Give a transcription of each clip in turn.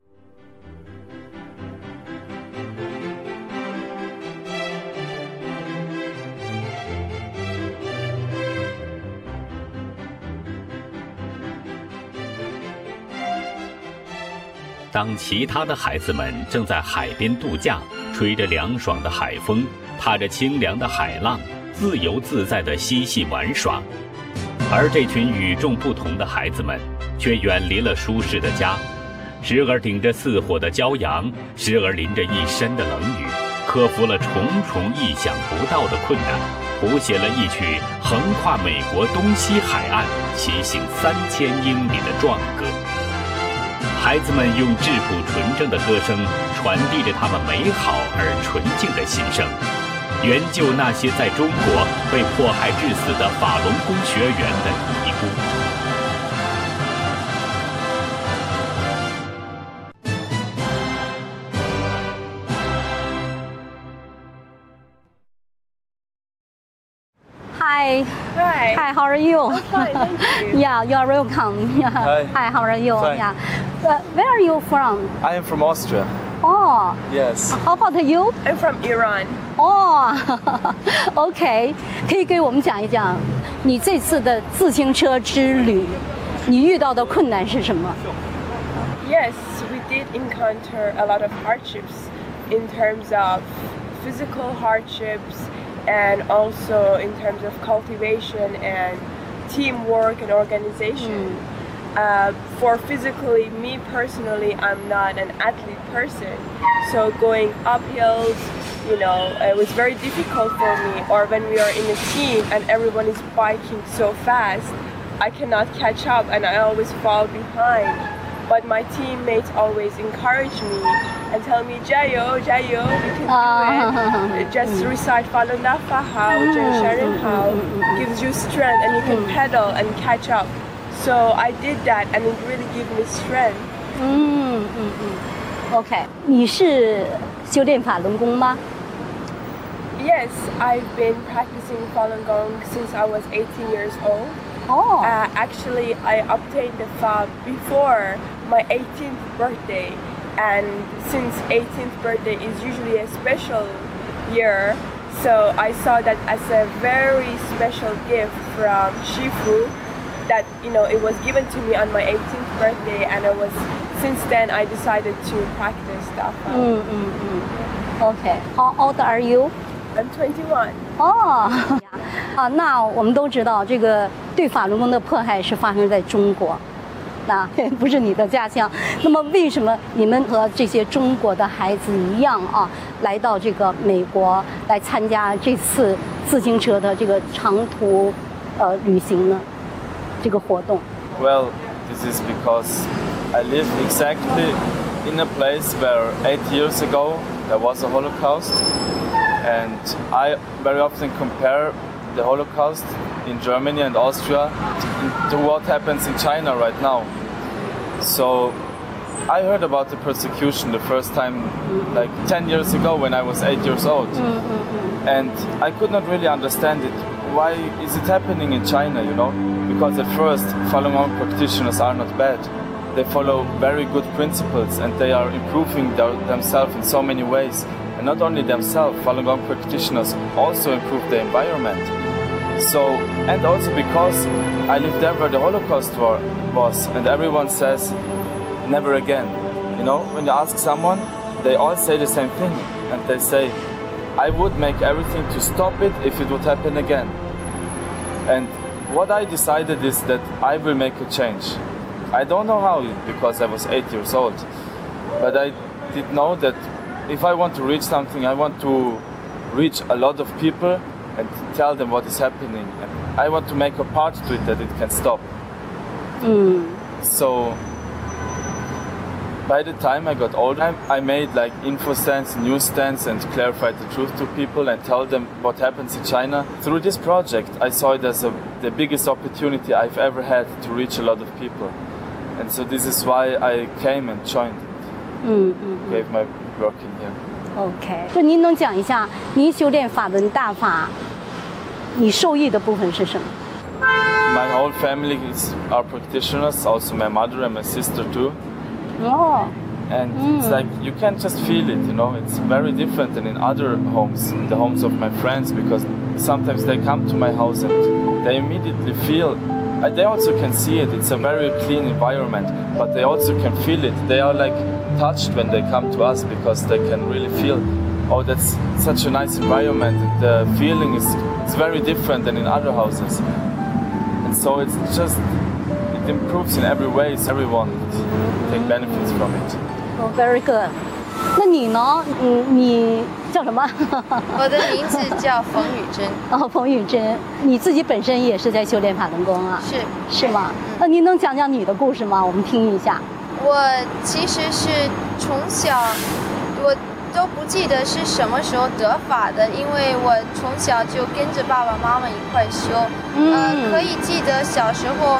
当其他的孩子们正在海边度假，吹着凉爽的海风，踏着清凉的海浪，自由自在地嬉戏玩耍，而这群与众不同的孩子们却远离了舒适的家，时而顶着似火的骄阳，时而淋着一身的冷雨，克服了重重意想不到的困难，谱写了一曲横跨美国东西海岸、骑行3000英里的壮歌。孩子们用质朴纯正的歌声传递着他们美好而纯净的心声，援救那些在中国被迫害致死的法轮功学员的遗孤。 Hi. Hi. Hi, how are you? I'm fine, thank you. Yeah, you are welcome. Yeah. Hi. How are you? Fine. Yeah. Where are you from? I am from Austria. Oh. Yes. How about you? I'm from Iran. Oh. OK. 可以给我们讲一讲你这次的自行车之旅，你遇到的困难是什么？ Yes, we did encounter a lot of hardships in terms of physical hardships and also in terms of cultivation and teamwork and organization. For physically, me personally, I'm not an athlete person, so going up hills, you know, it was very difficult for me. Or when we are in a team and everyone is biking so fast, I cannot catch up and I always fall behind. But my teammates always encourage me and tell me, Jayo, Jayo, you can do it. Just recite Falun Dafa Hao, Jen Sharon Hao, gives you strength and you can pedal and catch up. So I did that and it really gave me strength. OK. 你是修炼法轮功吗？ Yes, I've been practicing Falun Gong since I was 18 years old. Oh. Actually, I obtained the FAB before my 18th birthday, and since 18th birthday is usually a special year, so I saw that as a very special gift from Shifu, that, you know, it was given to me on my 18th birthday, and since then I decided to practice the FAB. OK. How old are you? I'm 21. 哦，那我们都知道，这个对法轮功的迫害是发生在中国，那不是你的家乡。那么，为什么你们和这些中国的孩子一样啊，来到这个美国来参加这次自行车的这个长途旅行呢？这个活动 Well, this is because I live exactly in a place where 8 years ago there was a Holocaust. And I very often compare the Holocaust in Germany and Austria to what happens in China right now. So I heard about the persecution the first time like 10 years ago when I was 8 years old. And I could not really understand it. Why is it happening in China, you know? Because at first Falun Gong practitioners are not bad. They follow very good principles and they are improving themselves in so many ways. And not only themselves, Falun Gong practitioners also improve the environment. So, and also because I lived there where the Holocaust was, and everyone says, never again. You know, when you ask someone, they all say the same thing. And they say, I would make everything to stop it if it would happen again. And what I decided is that I will make a change. I don't know how, because I was 8 years old. But I did know that if I want to reach something, I want to reach a lot of people and tell them what is happening. And I want to make a part to it that it can stop. So by the time I got older, I made like info stands, news stands, and clarified the truth to people and tell them what happens in China. Through this project, I saw it as the biggest opportunity I've ever had to reach a lot of people. And so this is why I came and joined. Gave my work in here. OK， 就您能讲一下，您修炼法轮大法，你受益的部分是什么？ My whole family are practitioners, also my mother and my sister too. Oh. And it's like you can't just feel it, you know. It's very different than in other homes, in the homes of my friends, because sometimes they come to my house and they immediately feel. They also can see it. It's a very clean environment, but they also can feel it. They are like touched when they come to us because they can really feel, oh, that's such a nice environment. The feeling is very different than in other houses, and so it's just it improves in every way. So everyone take benefits from it. Oh, very good. 那你呢？你叫什么？ 我的名字叫冯雨珍。 哦，冯雨珍，你自己本身也是在修炼法轮功啊？是吗？那您能讲讲你的故事吗？我们听一下。 我其实是从小，我都不记得是什么时候得法的，因为我从小就跟着爸爸妈妈一块修。可以记得小时候，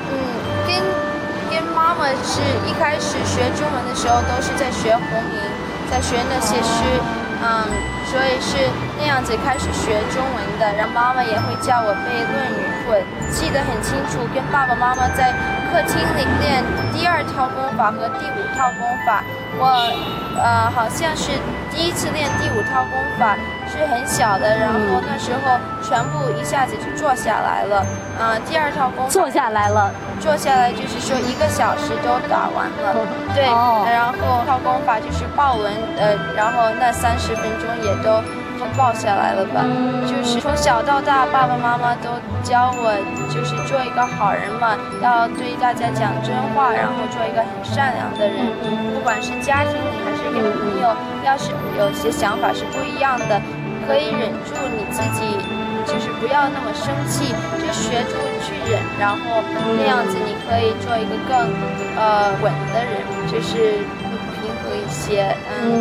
跟妈妈是一开始学中文的时候都是在学弘明，在学那些诗，所以是那样子开始学中文的。然后妈妈也会教我背《论语》，我记得很清楚，跟爸爸妈妈在客厅里练第2套功法和第5套功法。我好像是第一次练第5套功法是很小的，然后那时候全部一下子就做下来了。第2套功法做下来就是说1个小时都打完了。对，然后套功法就是报文，然后那30分钟也都报下来了吧。就是从小到大，爸爸妈妈都教我，就是做一个好人嘛，要对大家讲真话，然后做一个很善良的人。不管是家庭里还是跟朋友，要是有些想法是不一样的，可以忍住你自己，就是不要那么生气，就学住去忍，然后那样子你可以做一个更稳的人，就是平和一些。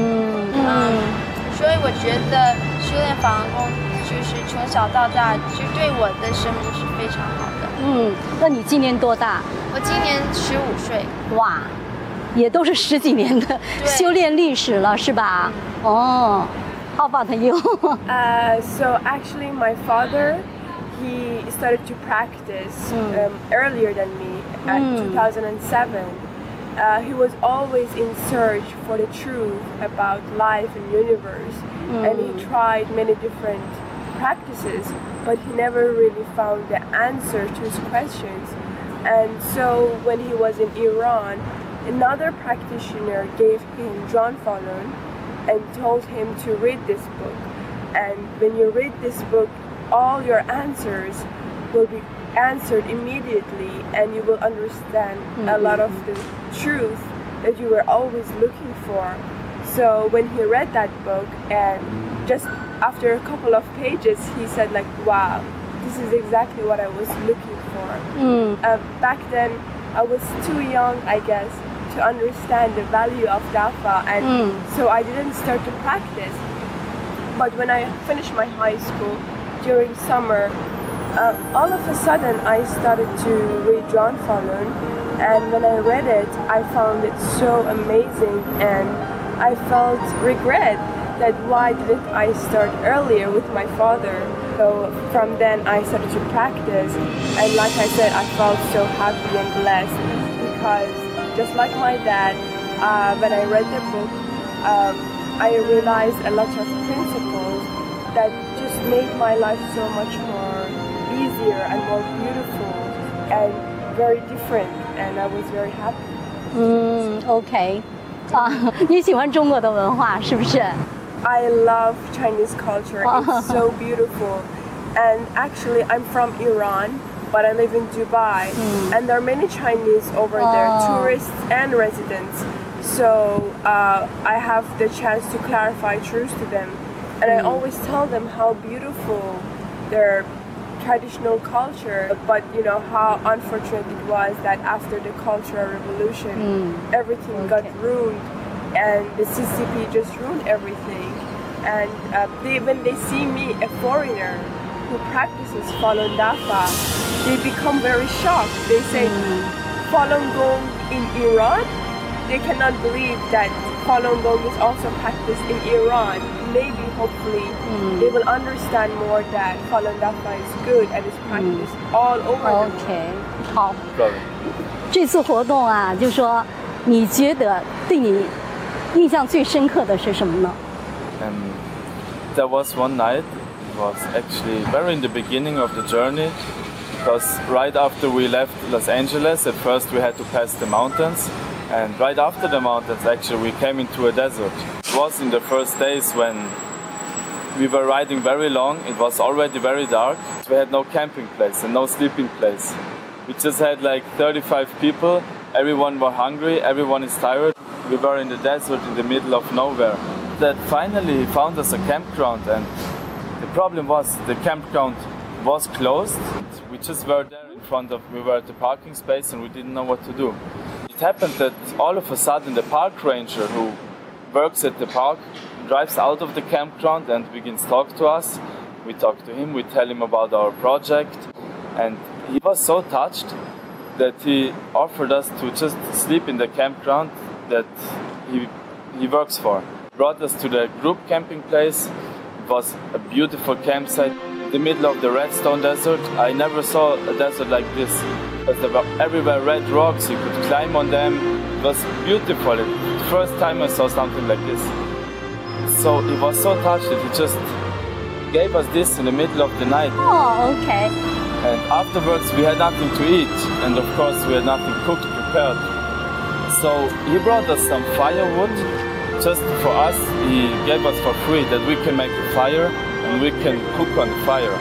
所以我觉得修炼法轮功就是从小到大就对我的生命是非常好的。那你今年多大？我今年15岁。哇，也都是10几年的修炼历史了，是吧？哦。How about you? So actually my father, he started to practice earlier than me at 2007. He was always in search for the truth about life and universe, and he tried many different practices, but he never really found the answer to his questions. And so when he was in Iran, another practitioner gave him John Falun and told him to read this book. And when you read this book, all your answers will be answered immediately, and you will understand a lot of the truth that you were always looking for. So when he read that book, and just after a couple of pages, he said like, wow, this is exactly what I was looking for. Back then, I was too young, I guess, to understand the value of Dafa, and so I didn't start to practice. But when I finished my high school during summer, all of a sudden I started to read John Falun, and when I read it, I found it so amazing, and I felt regret that why didn't I start earlier with my father. So from then I started to practice, and like I said, I felt so happy and blessed, because just like my dad, when I read the book, I realized a lot of principles that just made my life so much more easier and more beautiful and very different, and I was very happy. OK. 你喜欢中国的文化是不是？ I love Chinese culture. It's so beautiful. And actually, I'm from Iran, but I live in Dubai, and there are many Chinese over there, tourists and residents. So I have the chance to clarify truths to them, and I always tell them how beautiful their traditional culture, but you know how unfortunate it was that after the Cultural Revolution, everything got ruined, and the CCP just ruined everything. And when they see me, a foreigner who practices Falun Dafa, they become very shocked. They say, Falun Gong in Iran? They cannot believe that Falun Gong is also practiced in Iran. Maybe, hopefully, they will understand more that Falun Dafa is good and is practiced all over the world. OK. 好。这次活动啊，就说你觉得对你印象最深刻的是什么呢？ There was one night, it was actually very in the beginning of the journey, because right after we left Los Angeles, at first we had to pass the mountains, and right after the mountains actually we came into a desert. It was in the first days when we were riding very long, it was already very dark, we had no camping place and no sleeping place. We just had like 35 people, everyone were hungry, everyone is tired. We were in the desert in the middle of nowhere. That finally found us a campground, and the problem was the campground was closed. We just were there in front of, we were at the parking space and we didn't know what to do. It happened that all of a sudden the park ranger who works at the park drives out of the campground and begins to talk to us. We talk to him, we tell him about our project, and he was so touched that he offered us to just sleep in the campground that he works for. Brought us to the group camping place. It was a beautiful campsite in the middle of the Redstone Desert. I never saw a desert like this, because there were everywhere red rocks, you could climb on them. It was beautiful. It's the first time I saw something like this. So he was so touched that he just gave us this in the middle of the night. Oh, okay. And afterwards we had nothing to eat, and of course we had nothing cooked, prepared. So he brought us some firewood. Just for us, he gave us for free that we can make a fire and we can cook on the fire.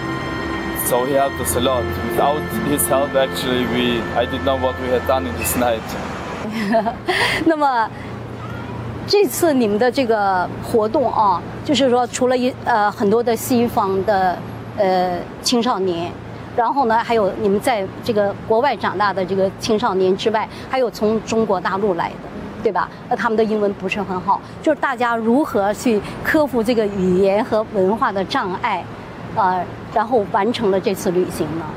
So he helped us a lot. Without his help, actually, I didn't know what we had done in this night. 那么这次你们的这个活动啊，就是说除了很多的西方的青少年，然后呢，还有你们在这个国外长大的这个青少年之外，还有从中国大陆来的。对吧？他们的英文不是很好，就是大家如何去克服这个语言和文化的障碍，然后完成了这次旅行呢？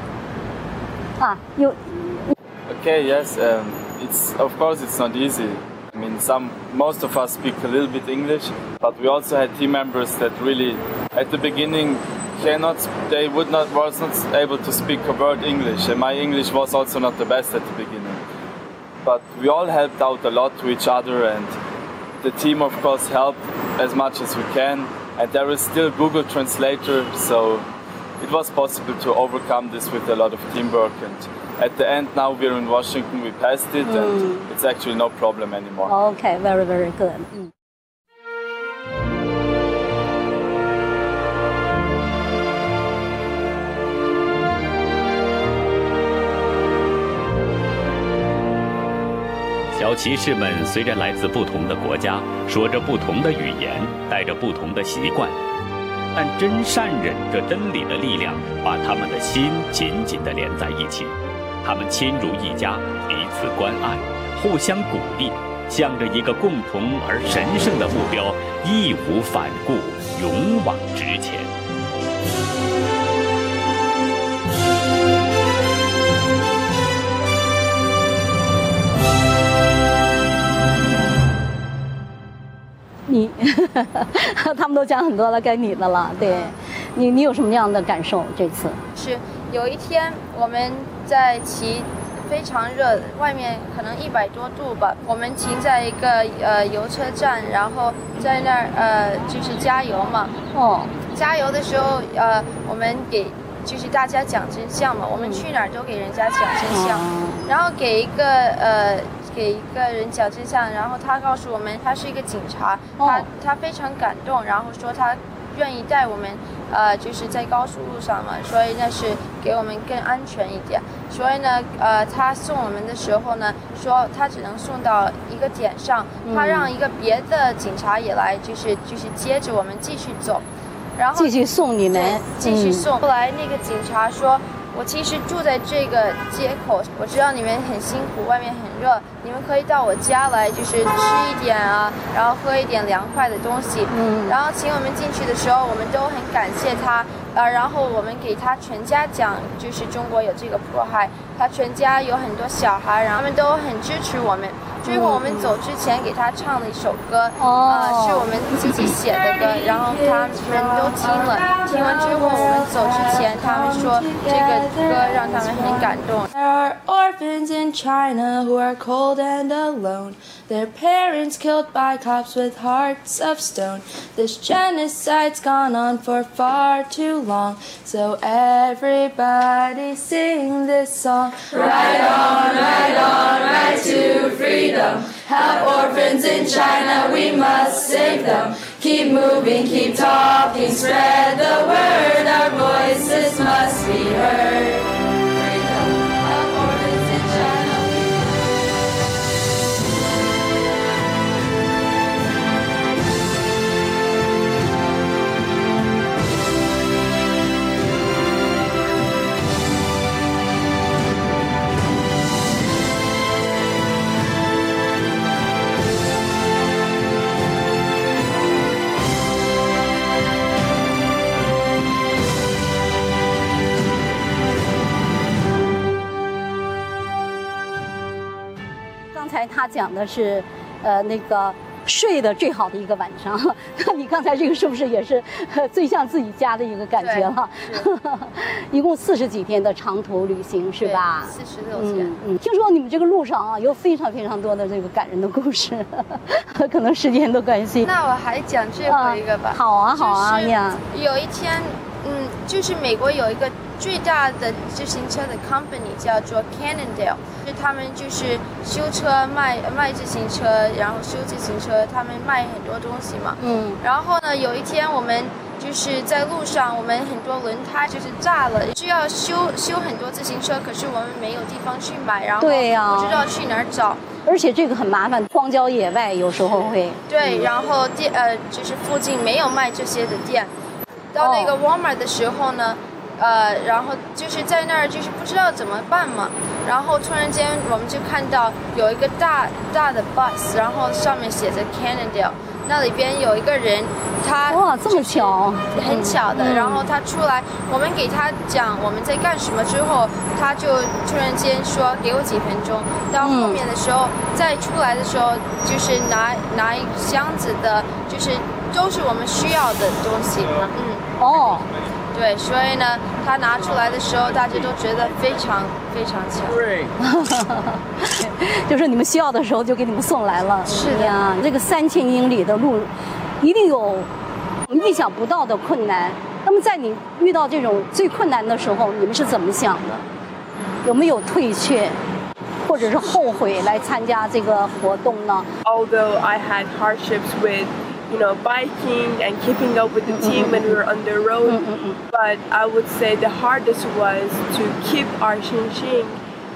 Okay, yes, it's of course it's not easy. I mean, most of us speak a little bit English, but we also had team members that really, at the beginning, was not able to speak a word English, and my English was also not the best at the beginning. But we all helped out a lot to each other, and the team of course helped as much as we can, and there is still Google Translator, so it was possible to overcome this with a lot of teamwork, and at the end now we're in Washington, we passed it, and it's actually no problem anymore. Okay, very, very good. 小骑士们虽然来自不同的国家，说着不同的语言，带着不同的习惯，但真善忍这真理的力量，把他们的心紧紧地连在一起。他们亲如一家，彼此关爱，互相鼓励，向着一个共同而神圣的目标，义无反顾，勇往直前。 他们都讲很多了，该你的了。对，你有什么样的感受？这次是有一天我们在骑，非常热，外面可能100多度吧。我们停在一个油车站，然后在那儿就是加油嘛。加油的时候我们给就是大家讲真相嘛，我们去哪儿都给人家讲真相，然后给一个人讲真相，然后他告诉我们他是一个警察，他非常感动，然后说他愿意带我们就是在高速路上嘛，所以那是给我们更安全一点。所以呢他送我们的时候呢，说他只能送到一个点上，他让一个别的警察也来，就是接着我们继续走，然后继续送你们， 继续送。后来那个警察说，我其实住在这个街口，我知道你们很辛苦，外面很热，你们可以到我家来，就是吃一点啊，然后喝一点凉快的东西。然后请我们进去的时候，我们都很感谢他，然后我们给他全家讲，就是中国有这个迫害，他全家有很多小孩，然后他们都很支持我们。最后我们走之前给他唱了一首歌，是我们自己写的歌，然后他们都听了。听完之后，我们走之前，他们说这个歌让他们很感动。 There are orphans in China who are cold and alone. Their parents killed by cops with hearts of stone. This genocide's gone on for far too long. So everybody sing this song. Ride on, ride to freedom. Help orphans in China, we must save them. Keep moving, keep talking, spread the word. Our voices must be heard. 刚才他讲的是，那个睡得最好的一个晚上。那你刚才这个是不是也是最像自己家的一个感觉了？一共40几天的长途旅行是吧 ？46天。 听说你们这个路上啊，有非常非常多的这个感人的故事，可能时间的关系。 那我还讲最后一个吧。 好啊，好啊，呀。 有一天，就是美国有一个最大的自行车的 company 叫做 Cannondale， 他们就是修车卖自行车，然后修自行车，他们卖很多东西嘛。然后呢，有一天我们就是在路上，我们很多轮胎就是炸了，需要修很多自行车，可是我们没有地方去买，然后不知道去哪儿找。 而且这个很麻烦，荒郊野外有时候会。 对，然后就是附近没有卖这些的店。到那个 Walmart 的时候呢，然后就是在那儿就是不知道怎么办嘛，然后突然间我们就看到有一个大的 bus， 然后上面写着 Cannondale， 那里边有一个人，他哇这么巧， 很巧的，然后他出来，我们给他讲我们在干什么之后，他就突然间说给我几分钟，到后面的时候再出来的时候就是拿一箱子的，就是都是我们需要的东西，对，所以呢，他拿出来的时候，大家都觉得非常非常巧。 就是你们需要的时候就给你们送来了。 是的呀，这个3000英里的路，一定有我们意想不到的困难。那么在你遇到这种最困难的时候，你们是怎么想的？有没有退却，或者是后悔来参加这个活动呢？ Although I had hardships with biking and keeping up with the team when we were on the road. But I would say the hardest was to keep our xinxing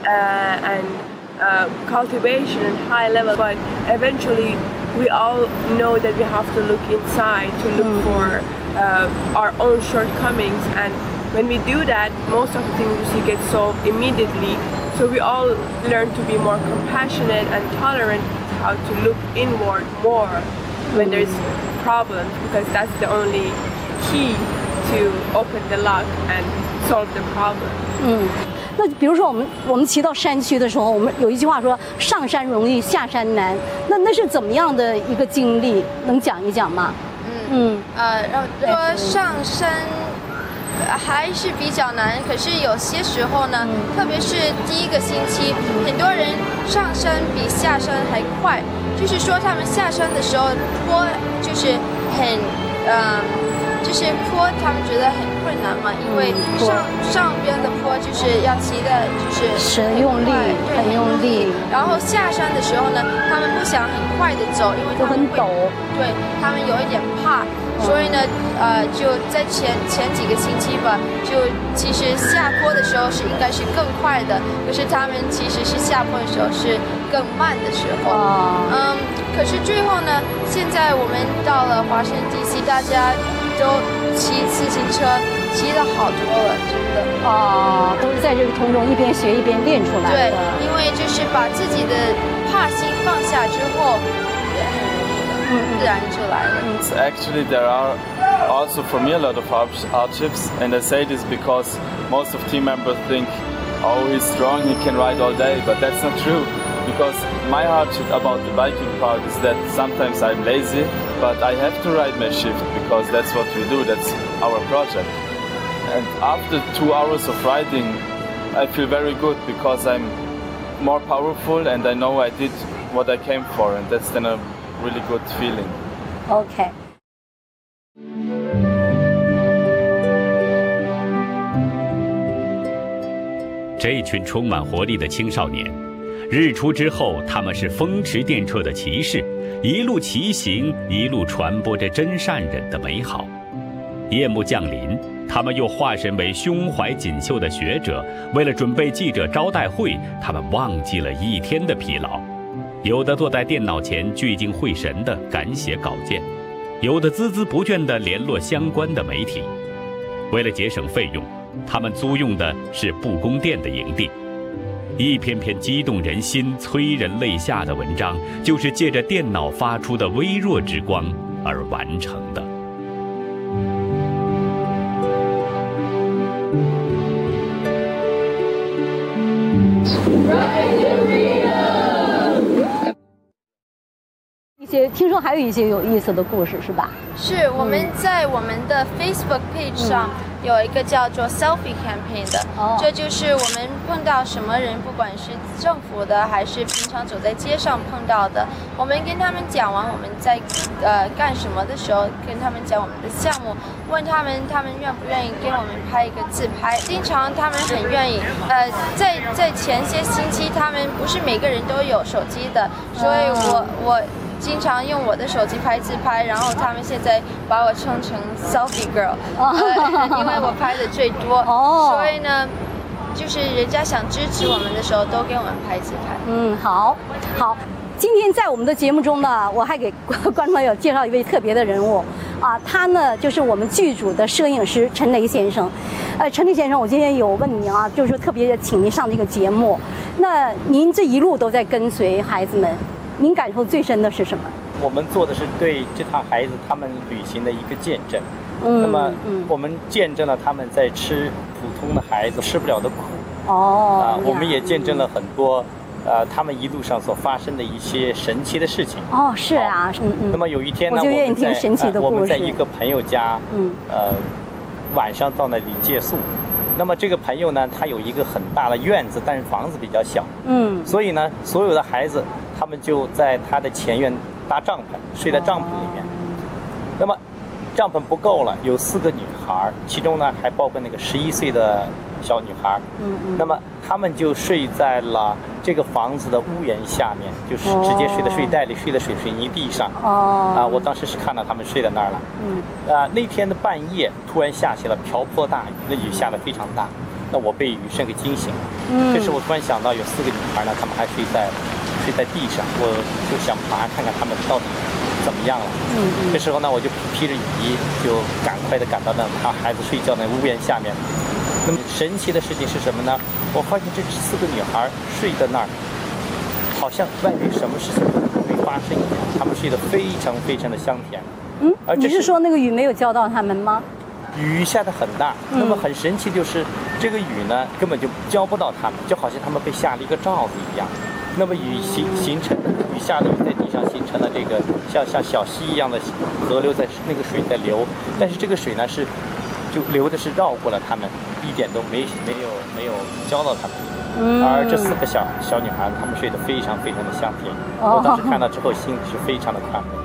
and cultivation at high level. But eventually, we all know that we have to look inside to look for our own shortcomings. And when we do that, most of the things usually get solved immediately. So we all learn to be more compassionate and tolerant, how to look inward more when there's problems, because that's the only key to open the lock and solve the problem. 那比如说我们骑到山区的时候，我们有一句话说上山容易下山难，那是怎么样的一个经历？能讲一讲吗？ 说上山还是比较难，可是有些时候呢，特别是第一个星期，很多人上山比下山还快。就是说，他们下山的时候坡就是就是坡，他们觉得很困难嘛，因为上边的坡就是要骑的，就是很用力，很用力。 然后下山的时候呢，他们不想很快的走，因为他们很陡， 对他们有一点怕，所以呢，就在前几个星期吧，就其实下坡的时候是应该是更快的，可是他们其实是下坡的时候是更慢的时候。可是最后呢，现在我们到了华盛顿 DC， 大家都骑自行车骑得好多了，真的。 都是在这个途中一边学一边练出来的。 对，因为就是把自己的怕心放下之后，也很容易的，自然就来了。 Actually, there are also for me a lot of hardships, and I say this because most of team members think, oh, he's strong, he can ride all day, but that's not true. Because my hardship about the biking part is that sometimes I'm lazy, but I have to ride my shift because that's what we do, that's our project. And after 2 hours of riding, I feel very good because I'm more powerful and I know I did what I came for, and that's then a really good feeling. OK。 这群充满活力的青少年，日出之后，他们是风驰电掣的骑士，一路骑行，一路传播着真善忍的美好。夜幕降临，他们又化身为胸怀锦绣的学者，为了准备记者招待会，他们忘记了一天的疲劳。有的坐在电脑前聚精会神地赶写稿件，有的孜孜不倦地联络相关的媒体。为了节省费用，他们租用的是布宫殿的营地。一篇篇激动人心、催人泪下的文章，就是借着电脑发出的微弱之光而完成的。 听说还有一些有意思的故事，是吧？ 是，我们在我们的 Facebook page 上有一个叫做 Selfie Campaign 的，这就是我们碰到什么人，不管是政府的还是平常走在街上碰到的，我们跟他们讲完我们在干什么的时候，跟他们讲我们的项目，问他们愿不愿意跟我们拍一个自拍。经常他们很愿意，在前些星期他们不是每个人都有手机的，所以我经常用我的手机拍自拍，然后他们现在把我称成 selfie girl， 因为我拍的最多，所以呢，就是人家想支持我们的时候，都给我们拍自拍。 好。今天在我们的节目中呢，我还给观众朋友介绍一位特别的人物啊，他呢就是我们剧组的摄影师陈雷先生。陈雷先生，我今天有问您啊，就是说特别请您上这个节目。那您这一路都在跟随孩子们，您感受最深的是什么？ 我们做的是对这趟孩子他们旅行的一个见证。那么我们见证了他们在吃普通的孩子吃不了的苦。我们也见证了很多。他们一路上所发生的一些神奇的事情。 是啊， 那么有一天呢， 我就愿意听神奇的故事。 我们在一个朋友家，晚上到那里借宿。那么这个朋友呢，他有一个很大的院子，但是房子比较小。所以呢，所有的孩子他们就在他的前院搭帐篷，睡在帐篷里面。那么帐篷不够了，有4个女孩，其中呢还包括那个11岁的小女孩。那么他们就睡在了这个房子的屋檐下面，就是直接睡在睡袋里，睡在水泥地上。我当时是看到他们睡在那儿了。那天的半夜突然下起了瓢泼大雨，那雨下得非常大。那我被雨声给惊醒了。这时我突然想到有4个女孩呢，她们还睡在地上，我就想爬看看她们到底怎么样了。这时候呢，我就披着雨衣，就赶快的赶到那他孩子睡觉的屋檐下面。那么神奇的事情是什么呢？我发现这4个女孩睡在那儿，好像外面什么事情都没发生一样，她们睡得非常非常的香甜。 你是说那个雨没有浇到他们吗？ 雨下得很大，那么很神奇就是这个雨呢根本就浇不到他们，就好像他们被下了一个罩子一样。那么雨下的雨在地上形成了这个像小溪一样的河流，在那个水在流，但是这个水呢就流的是绕过了他们，一点都没有浇到他们。而这4个小女孩，她们睡得非常非常的香甜。我当时看到之后，心里是非常的宽慰。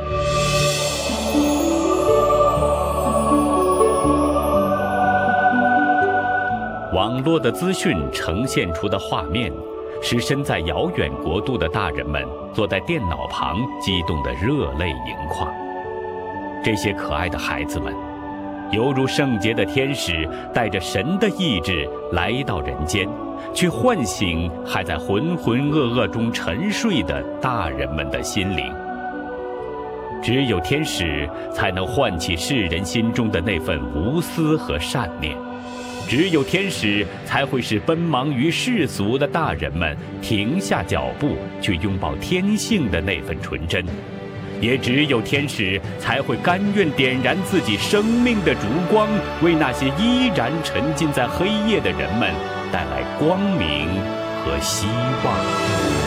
网络的资讯呈现出的画面，使身在遥远国度的大人们坐在电脑旁，激动得热泪盈眶。这些可爱的孩子们，犹如圣洁的天使，带着神的意志来到人间，去唤醒还在浑浑噩噩中沉睡的大人们的心灵。只有天使才能唤起世人心中的那份无私和善念，只有天使才会使奔忙于世俗的大人们停下脚步，去拥抱天性的那份纯真。也只有天使才会甘愿点燃自己生命的烛光，为那些依然沉浸在黑夜的人们带来光明和希望。